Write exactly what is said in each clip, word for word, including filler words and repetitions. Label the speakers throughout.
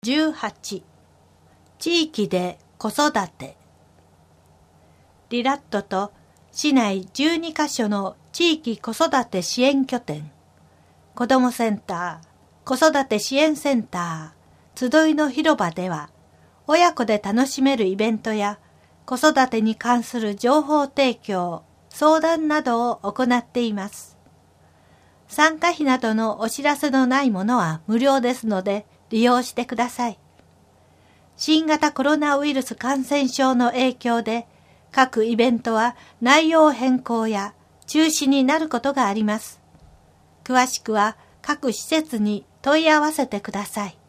Speaker 1: じゅうはち、地域で子育て。リラットと市内じゅうにカ所の地域子育て支援拠点、子どもセンター、子育て支援センター、集いの広場では、親子で楽しめるイベントや子育てに関する情報提供、相談などを行っています。参加費などのお知らせのないものは無料ですので、利用してください。新型コロナウイルス感染症の影響で、各イベントは内容変更や中止になることがあります。詳しくは各施設に問い合わせてください。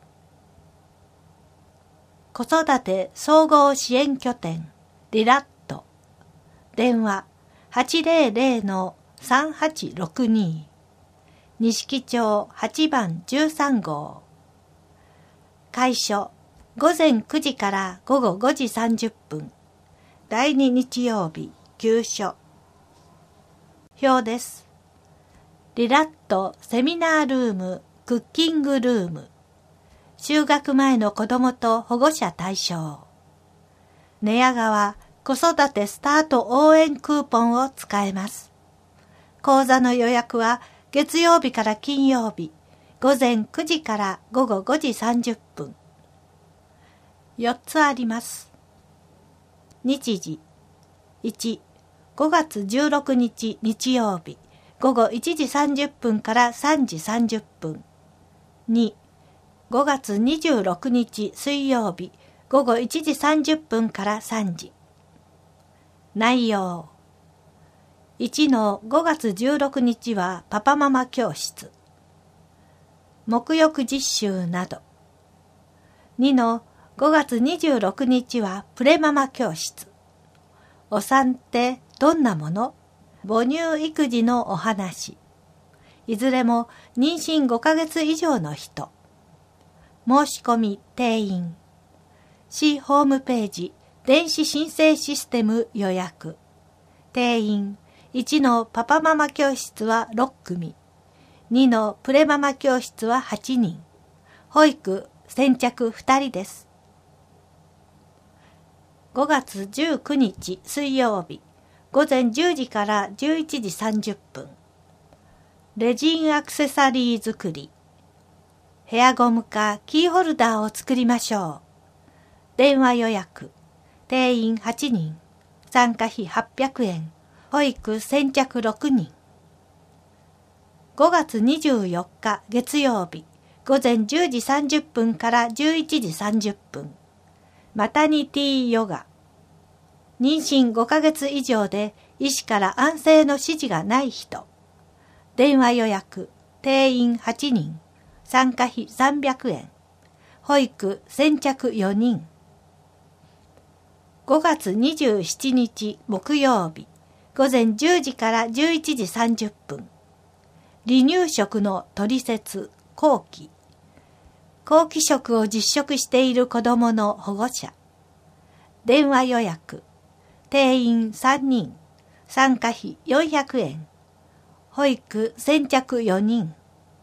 Speaker 1: 子育て総合支援拠点リラット。電話 はちぜろぜろのさんはちろくに。錦町はちばんじゅうさんごう。開所ごぜんくじからごごごじさんじゅっぷん。だいに日曜日休所。表です。リラットセミナールームクッキングルーム。就学前の子どもと保護者対象。寝屋川子育てスタート応援クーポンを使えます。講座の予約は月曜日から金曜日ごぜんくじからごごごじさんじゅっぷん。よっつあります。日時いち、ごがつじゅうろくにち日曜日ごごいちじさんじゅっぷんからさんじさんじゅっぷん。に、ごがつにじゅうろくにち水曜日ごごいちじさんじゅっぷんからさんじ。内容いちのごがつじゅうろくにちはパパママ教室。沐浴実習など。にのごがつにじゅうろくにちはプレママ教室。お産ってどんなもの？母乳育児のお話。いずれも妊娠ごかげつ以上の人。申し込み定員。市ホームページ電子申請システム予約。定員いちのパパママ教室はろっくみ。にのプレママ教室ははちにん。保育先着ふたりです。ごがつじゅうくにち水曜日ごぜんじゅうじからじゅういちじさんじゅっぷん。レジンアクセサリー作り。ヘアゴムかキーホルダーを作りましょう。電話予約。定員はちにん。参加費はっぴゃくえん。保育先着ろくにん。ごがつにじゅうよっか月曜日ごぜんじゅうじさんじゅっぷんからじゅういちじさんじゅっぷん。マタニティヨガ。妊娠ごかげつ以上で医師から安静の指示がない人。電話予約。定員はちにん。参加費さんびゃくえん。保育先着よにん。ごがつにじゅうしちにち木曜日ごぜんじゅうじからじゅういちじさんじゅっぷん。離乳食の取説後期。後期食を実食している子どもの保護者。電話予約。定員さんにん。参加費よんひゃくえん。保育先着よにん。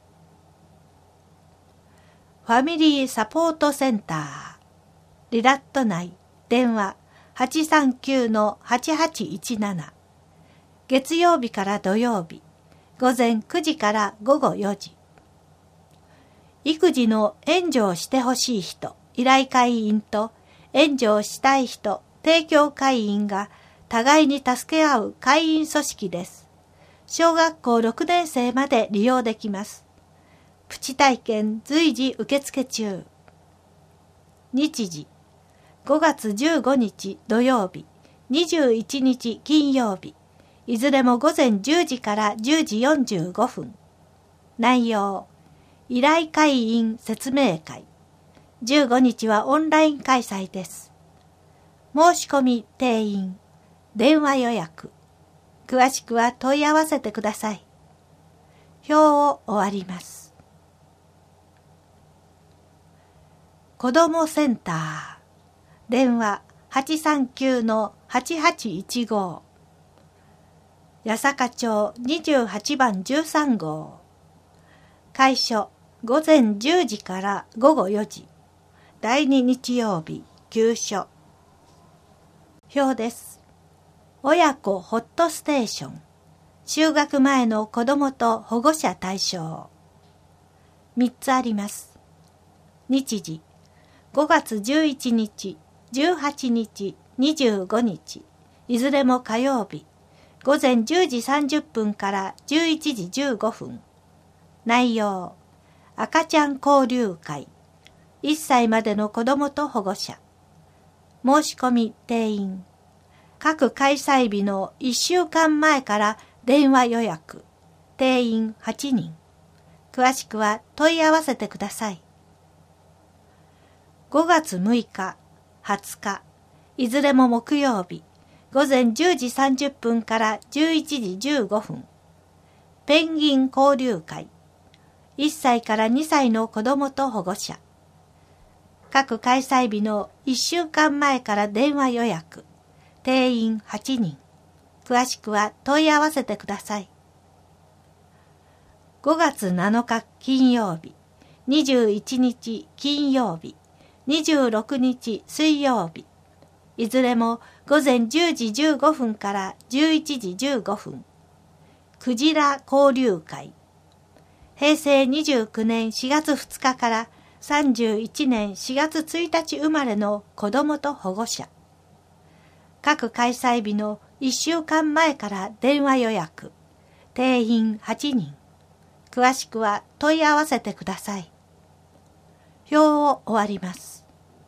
Speaker 1: ファミリーサポートセンター。リラット内。電話 はちさんきゅうのはちはちいちなな。月曜日から土曜日ごぜんくじからごごよじ。育児の援助をしてほしい人、依頼会員と援助をしたい人、提供会員が互いに助け合う会員組織です。小学校ろくねんせいまで利用できます。プチ体験随時受付中。日時ごがつじゅうごにち土曜日、にじゅういちにち金曜日。いずれもごぜんじゅうじからじゅうじよんじゅうごふん。内容、依頼会員説明会。じゅうごにちはオンライン開催です。申し込み定員。電話予約。詳しくは問い合わせてください。表を終わります。子どもセンター。電話はちさんきゅうのはちはちいちご。八坂町にじゅうはちばんじゅうさんごう。開所ごぜんじゅうじからごごよじ。 だいに日曜日休所。表です。親子ホットステーション。就学前の子どもと保護者対象。みっつあります。日時ごがつじゅういちにち、じゅうはちにち、にじゅうごにち、いずれも火曜日、ごぜんじゅうじさんじゅっぷんからじゅういちじじゅうごふん。内容、赤ちゃん交流会、いっさいまでの子どもと保護者。申し込み定員。各開催日のいっしゅうかんまえから電話予約。定員はちにん。詳しくは問い合わせてください。ごがつむいか、はつか、いずれも木曜日、ごぜんじゅうじさんじゅっぷんからじゅういちじじゅうごふん。ペンギン交流会。いっさいからにさいの子どもと保護者。各開催日のいっしゅうかんまえから電話予約。定員はちにん。詳しくは問い合わせてください。ごがつなのか金曜日、にじゅういちにち金曜日、にじゅうろくにち水曜日。いずれもごぜんじゅうじじゅうごふんからじゅういちじじゅうごふん。クジラ交流会。へいせいにじゅうきゅうねんしがつふつかからさんじゅういちねんしがつついたち生まれの子どもと保護者。各開催日のいっしゅうかんまえから電話予約。定員はちにん。詳しくは問い合わせてください。表を終わります。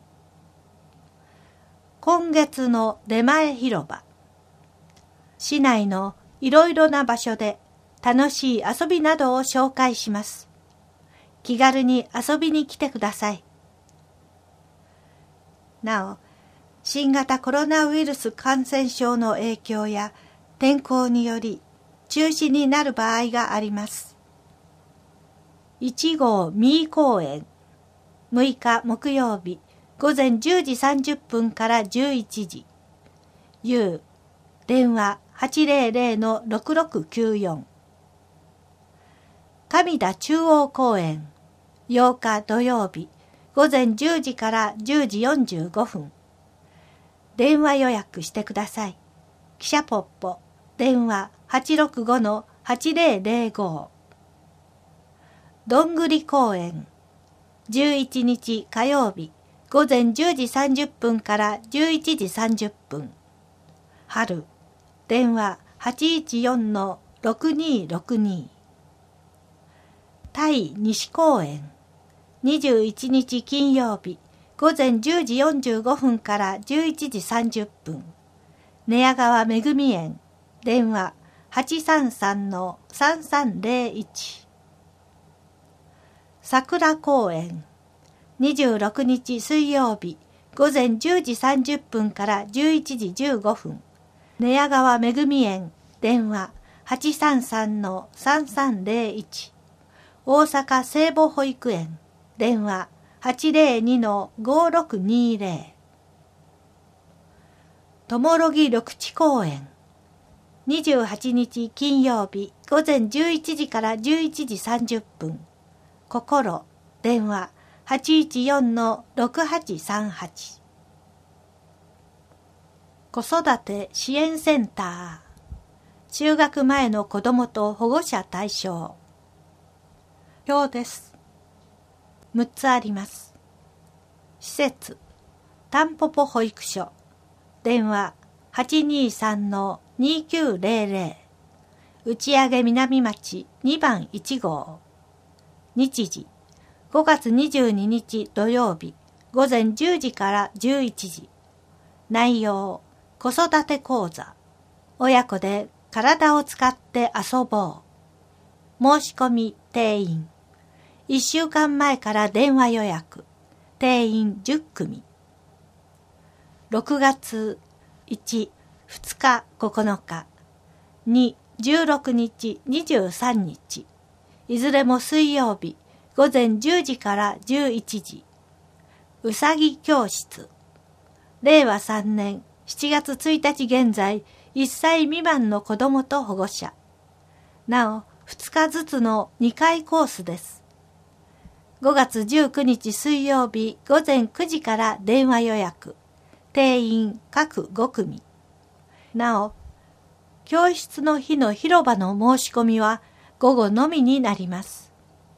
Speaker 1: 今月の出前広場。市内のいろいろな場所で楽しい遊びなどを紹介します。気軽に遊びに来てください。なお、新型コロナウイルス感染症の影響や天候により中止になる場合があります。いちごう三井公園、むいか木曜日、ごぜんじゅうじさんじゅっぷんからじゅういちじ。U、電話 はちぜろぜろ ろくろくきゅうよん。上田中央公園、ようか土曜日、ごぜんじゅうじからじゅうじよんじゅうごふん。電話予約してください。記者ポッポ、電話 はちろくごのはちぜろぜろご。どんぐり公園、じゅういちにち火曜日、ごぜんじゅうじさんじゅっぷんからじゅういちじさんじゅっぷん。春、電話 はちいちよんのろくにろくに。対西公園、にじゅういちにち金曜日、ごぜんじゅうじよんじゅうごふんからじゅういちじさんじゅっぷん。寝屋川めぐみ園、電話 はちさんさんのさんさんぜろいち。桜公園、にじゅうろくにち水曜日、ごぜんじゅうじさんじゅっぷんからじゅういちじじゅうごふん。寝屋川めぐみ園、電話 はちさんさんのさんさんぜろいち。大阪聖母保育園、電話 はちぜろにのごろくにぜろ。ともろぎ緑地公園、にじゅうはちにち金曜日、ごぜんじゅういちじからじゅういちじさんじゅっぷん。心、電話 はちいちよんのろくはちさんはち。子育て支援センター。就学前の子どもと保護者対象。表です。むっつあります。施設、たんぽぽ保育所。電話 はちにさんのにきゅうぜろぜろ。打上南町にばんいちごう。日時、ごがつにじゅうににち土曜日、ごぜんじゅうじからじゅういちじ。内容、子育て講座。親子で体を使って遊ぼう。申し込み定員。いっしゅうかんまえから電話予約。定員じゅっくみ。ろくがついち、ふつか、ここのか。に、じゅうろくにち、にじゅうさんにち。いずれも水曜日、ごぜんじゅうじからじゅういちじ。うさぎ教室。れいわさんねんしちがつついたち現在、いっさいみまんの子どもと保護者。なお、ふつかずつのにかいコースです。 ごがつじゅうくにち水曜日ごぜんくじから電話予約。定員各ごくみ。なお、教室の日の広場の申し込みは午後のみになります。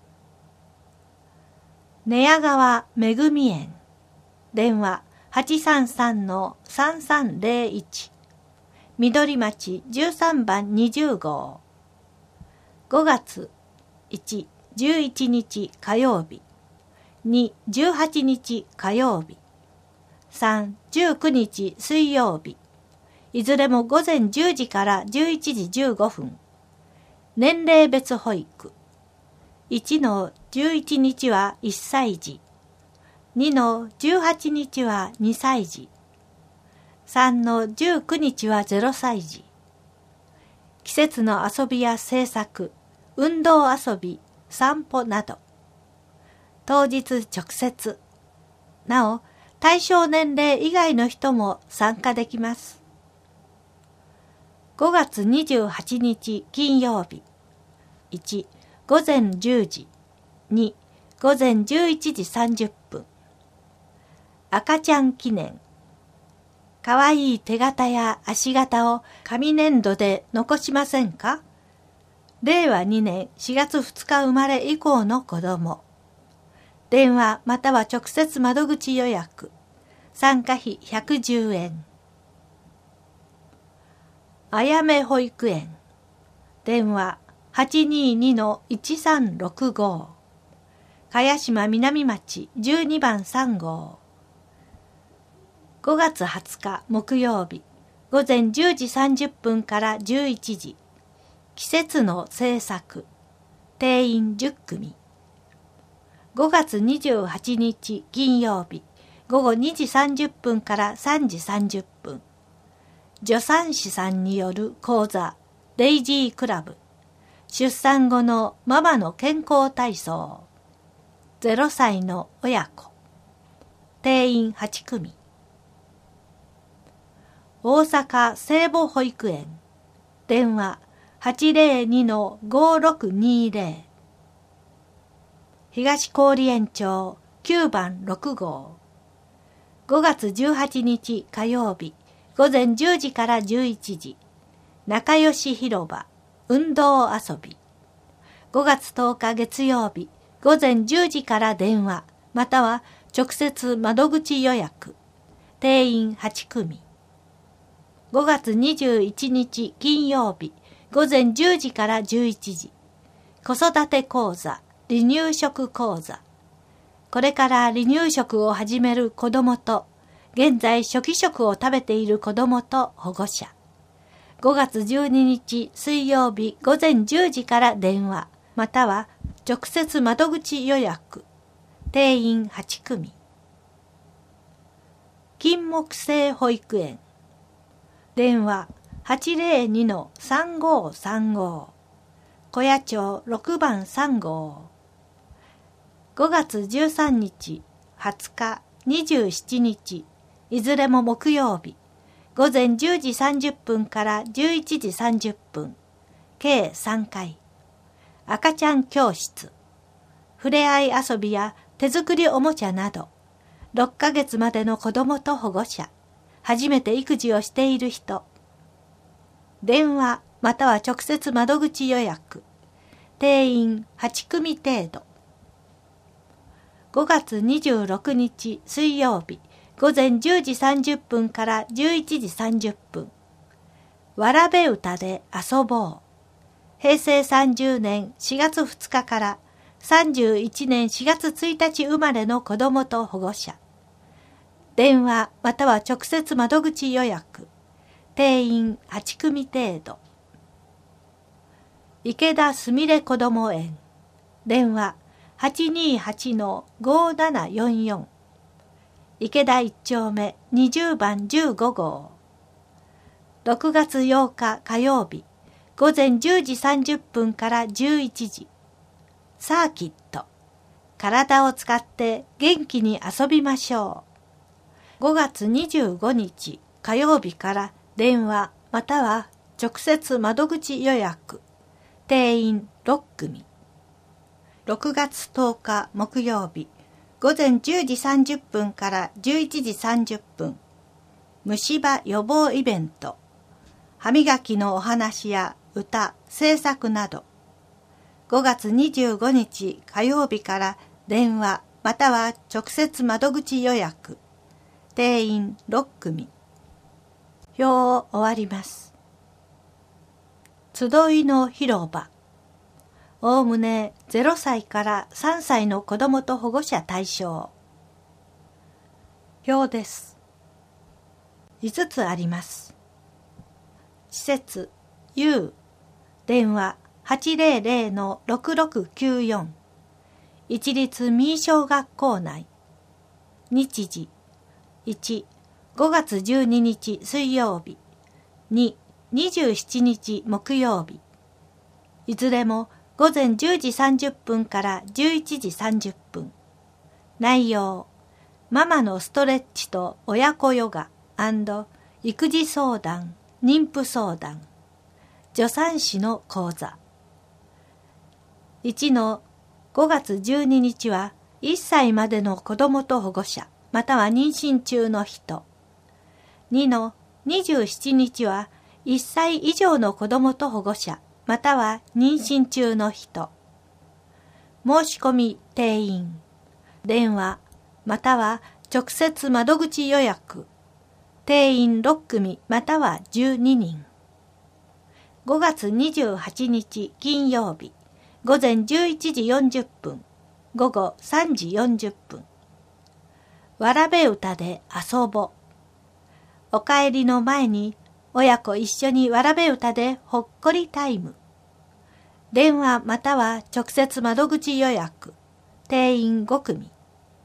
Speaker 1: 寝屋川めぐみ園。電話 はちさんさんのさんさんぜろいち。緑町じゅうさんばんにじゅうごう。ごがついち、じゅういちにち火曜日。に、じゅうはちにち火曜日。さん、じゅうくにち水曜日。いずれもごぜんじゅうじからじゅういちじじゅうごふん。年齢別保育。いちのじゅういちにちはいっさいじ。にのじゅうはちにちはにさいじ。さんのじゅうくにちはぜろさいじ。季節の遊びや制作、運動遊び、散歩など。当日直接。なお、対象年齢以外の人も参加できます。ごがつにじゅうはちにち金曜日。いち、ごぜんじゅうじ。に、ごぜんじゅういちじさんじゅっぷん。赤ちゃん記念。かわいい手形や足形を紙粘土で残しませんか？れいわにねんしがつふつか生まれ以降の子供。電話または直接窓口予約。参加費ひゃくじゅうえん。あやめ保育園。電話 はちにーにのいちさんろくご。茅島南町じゅうにばんさんごう。ごがつはつか木曜日。ごぜんじゅうじさんじゅっぷんからじゅういちじ。季節の制作。定員じゅっくみ。ごがつにじゅうはちにち金曜日。ごごにじさんじゅっぷんからさんじさんじゅっぷん。助産師さんによる講座、デイジークラブ。出産後のママの健康体操。ぜろさいの親子。定員はちくみ。大阪聖母保育園。電話 はちぜろにのごろくにぜろ。東郡園町きゅうばんろくごう。ごがつじゅうはちにち火曜日。ごぜんじゅうじからじゅういちじ。仲良し広場。運動遊び。ごがつとおか月曜日。ごぜんじゅうじから電話。または直接窓口予約。定員はちくみ。ごがつにじゅういちにち金曜日。ごぜんじゅうじからじゅういちじ。子育て講座。離乳食講座。これから離乳食を始める子どもと、現在初期食を食べている子どもと保護者。ごがつじゅうににち水曜日ごぜんじゅうじから電話、または直接窓口予約。定員はちくみ。金木犀保育園。電話 はちぜろにのさんごさんご。小谷町ろくばんさんごう。ごがつじゅうさんにち、はつか、にじゅうしちにち、いずれも木曜日、ごぜんじゅうじさんじゅっぷんからじゅういちじさんじゅっぷん、計さんかい。赤ちゃん教室、ふれあい遊びや手作りおもちゃなど、ろっかげつまでの子どもと保護者、初めて育児をしている人、電話または直接窓口予約、定員はちくみ程度。ごがつにじゅうろくにち水曜日、ごぜんじゅうじさんじゅっぷんからじゅういちじさんじゅっぷん。わらべ歌で遊ぼう。へいせいさんじゅうねんしがつふつかからさんじゅういちねんしがつついたち生まれの子どもと保護者。電話または直接窓口予約。定員はちくみ程度。池田すみれこども園。電話はちにーはちのごななよんよん。池田いっちょうめにじゅうばんじゅうごごう。ろくがつようか火曜日、ごぜんじゅうじさんじゅっぷんからじゅういちじ。サーキット。体を使って元気に遊びましょう。ごがつにじゅうごにち火曜日から電話または直接窓口予約。定員ろっくみ。 ろくがつとおか木曜日、午前じゅうじさんじゅっぷんからじゅういちじさんじゅっぷん、虫歯予防イベント、歯磨きのお話や歌、制作など、ごがつにじゅうごにち火曜日から電話または直接窓口予約、定員ろっくみ。表を終わります。集いの広場。おおむねゼロさいからさんさいの子どもと保護者対象。表です。いつつあります。施設 U、電話 はちぜろぜろのろくろくきゅうよん、一律三井小学校内。日時いち、ごがつじゅうににち水曜日、に、にじゅうしちにち木曜日。いずれもごぜんじゅうじさんじゅっぷんからじゅういちじさんじゅっぷん。内容、ママのストレッチと親子ヨガ&育児相談、妊婦相談、助産師の講座。いちのごがつじゅうににちはいっさいまでの子どもと保護者、または妊娠中の人。にのにじゅうしちにちはいっさい以上の子どもと保護者、または妊娠中の人。申し込み定員。電話、または直接窓口予約。定員ろっくみまたはじゅうににん。ごがつにじゅうはちにち金曜日、ごぜんじゅういちじよんじゅっぷん、ごごさんじよんじゅっぷん。わらべ歌で遊ぼ。お帰りの前に親子一緒にわらべ歌でほっこりタイム。電話または直接窓口予約。定員ごくみ。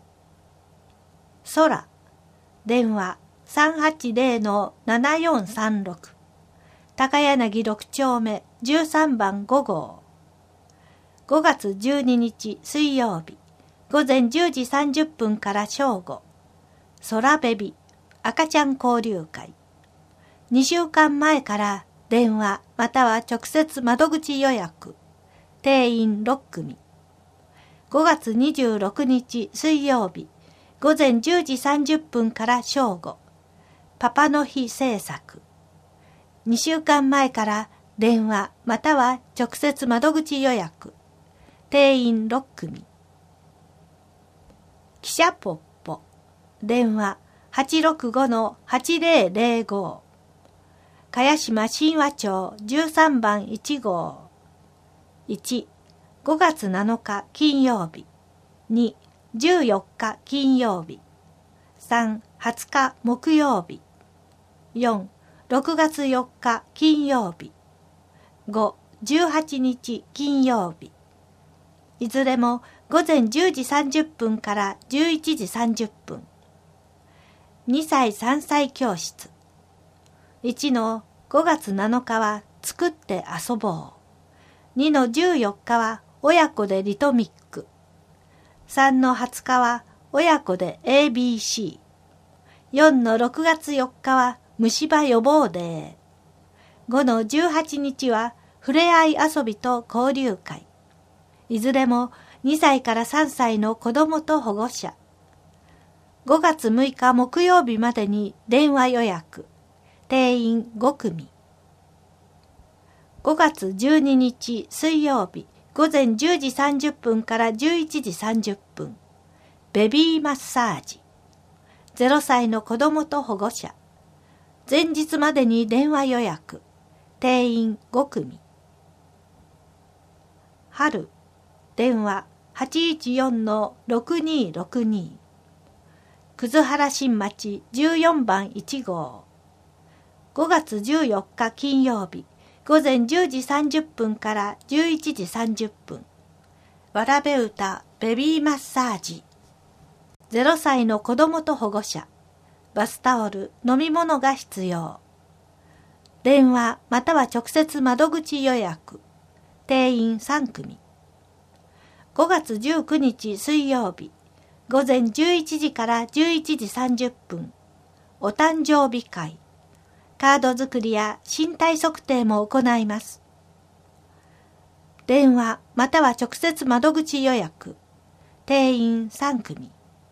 Speaker 1: 空。電話さんはちぜろのななよんさんろく。高柳ろくちょうめじゅうさんばんごごう。ごがつじゅうににち水曜日、ごぜんじゅうじさんじゅっぷんから正午。空ベビ赤ちゃん交流会。にしゅうかんまえから電話または直接窓口予約。定員ろっくみ。ごがつにじゅうろくにち水曜日、ごぜんじゅうじさんじゅっぷんから正午。パパの日制作。にしゅうかんまえから電話または直接窓口予約。定員ろっくみ。記者ポッポ。電話はちろくごのはちぜろぜろご。茅島神話町じゅうさんばんいちごう。いち、ごがつなのか金曜日。に、じゅうよっか金曜日。さん、はつか木曜日。よん、ろくがつよっか金曜日。ご、じゅうはちにち金曜日。いずれもごぜんじゅうじさんじゅっぷんからじゅういちじさんじゅっぷん。にさいさんさい教室。いちのごがつなのかは作って遊ぼう。にのじゅうよっかは親子でリトミック。さんのはつかは親子で エービーシー。よんのろくがつよっかは虫歯予防デー。ごのじゅうはちにちはふれあい遊びと交流会。いずれもにさいからさんさいの子どもと保護者。ごがつむいか木曜日までに電話予約。定員ごくみ。ごがつじゅうににち水曜日、ごぜんじゅうじさんじゅっぷんからじゅういちじさんじゅっぷん。ベビーマッサージ。ゼロさいの子どもと保護者。前日までに電話予約。定員ごくみ。春。電話はちいちよんのろくにろくに。葛原新町じゅうよんばんいちごう。ごがつじゅうよっか金曜日、ごぜんじゅうじさんじゅっぷんからじゅういちじさんじゅっぷん。わらべ歌ベビーマッサージ。ゼロさいの子どもと保護者。バスタオル、飲み物が必要。電話または直接窓口予約。定員さんくみ。ごがつじゅうくにち水曜日、ごぜんじゅういちじからじゅういちじさんじゅっぷん。お誕生日会。カード作りや身体測定も行います。 電話または直接窓口予約。定員さん組。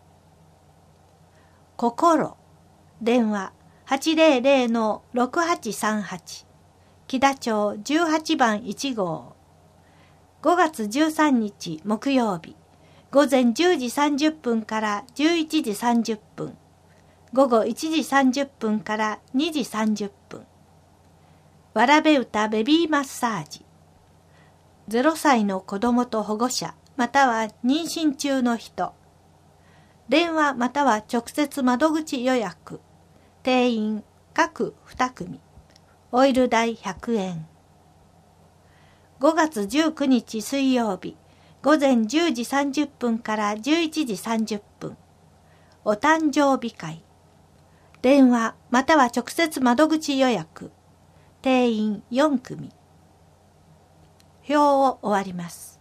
Speaker 1: 心。電話 はちぜろぜろ ろくはちさんはち。木田町じゅうはちばんいち号。ごがつじゅうさんにち木曜日。午前じゅうじさんじゅっぷんからじゅういちじさんじゅっぷん。午後いちじさんじゅっぷんからにじさんじゅっぷん。わらべ歌ベビーマッサージ。ゼロさいの子供と保護者または妊娠中の人。電話または直接窓口予約。定員各に組。オイル代ひゃくえん。ごがつじゅうくにち水曜日。午前じゅうじさんじゅっぷんからじゅういちじさんじゅっぷん。お誕生日会。電話または直接窓口予約。定員よん組。表を終わります。